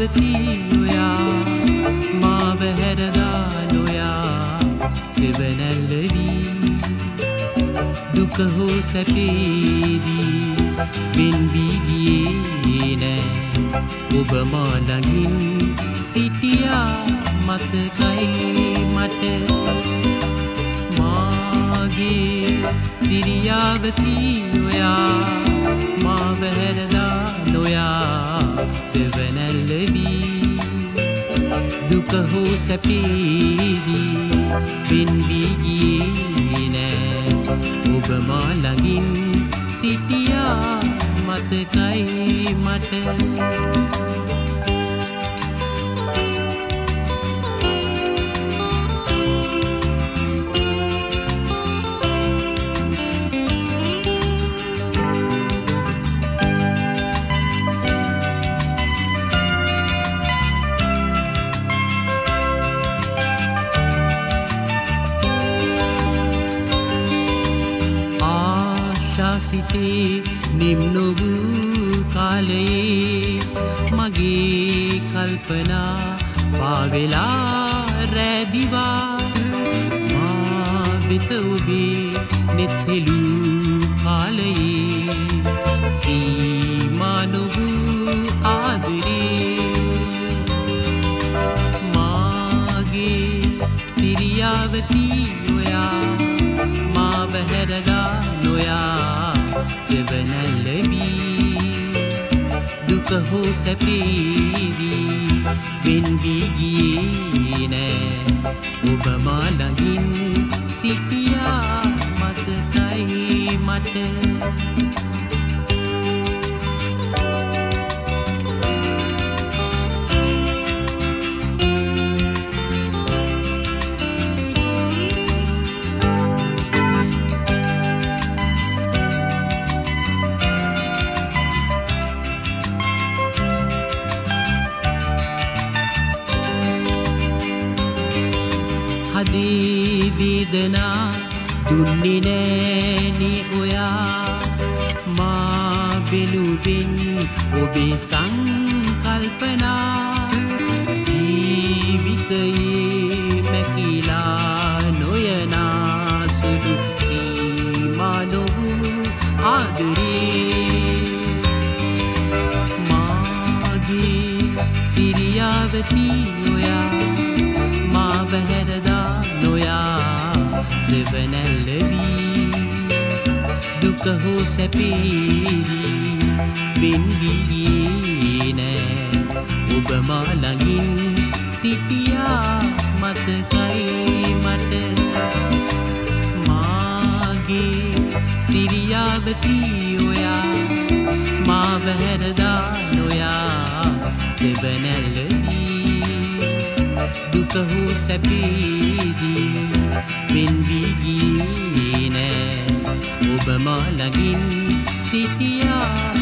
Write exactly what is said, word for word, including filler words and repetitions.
සිරියාවති ඔයා මාව හැරදා නොයා සෙවණැල්ලවී දුක හෝ සැපේදී වෙන් වී ගියේ නෑ ඔබ මා ළඟින් සිටියා මතකයි මට මාගේ සිරියාවති ඔයා මාව හැරදා නොයා සෙවණැල්ලවී දුක හෝ සැපේදී වෙන් වී ගියේ නෑ ඔබ මා ළඟින් සිටියා මතකයි මට සිතේ නිම්න වූ කාලයේ මගේ කල්පනා පාවෙලා රැදිවා මා වෙත ඔබේ නෙත්හෙලු කාලයේ සීමා නොවූ ආදරේ මාගේ සිරියාවති ඔයා මාව හැරදා නොයා සෙවණැල්ලවී දුක හෝ සැපේදී වෙන් වී ගියේ නෑ ඔබ මා ළඟින් සිටියා මතකයි මට හදේ වේදනා දුන්නේ නෑනි ඔයා මා වෙනුවෙන් ඔබේ සංකල්පනා ජීවිතයේ මැකිලා නොයනා සුදු සීමා නොවූ ආදරේ මාගේ සිරියාවති ඔයා මාව හැරදා නොයා සෙවණැල්ලවී දුක හෝ සැපේදී වෙන් වී ගියේ නෑ ඔබ මා ළඟින් සිටියා මතකයි මට මාගේ සිරියාවති ඔයා මාව හැරදා නොයා සෙවණැල්ලවී දුක හෝ සැපේදී වෙන් වී ගියේ නෑ ඔබ මා ළඟින් සිටියා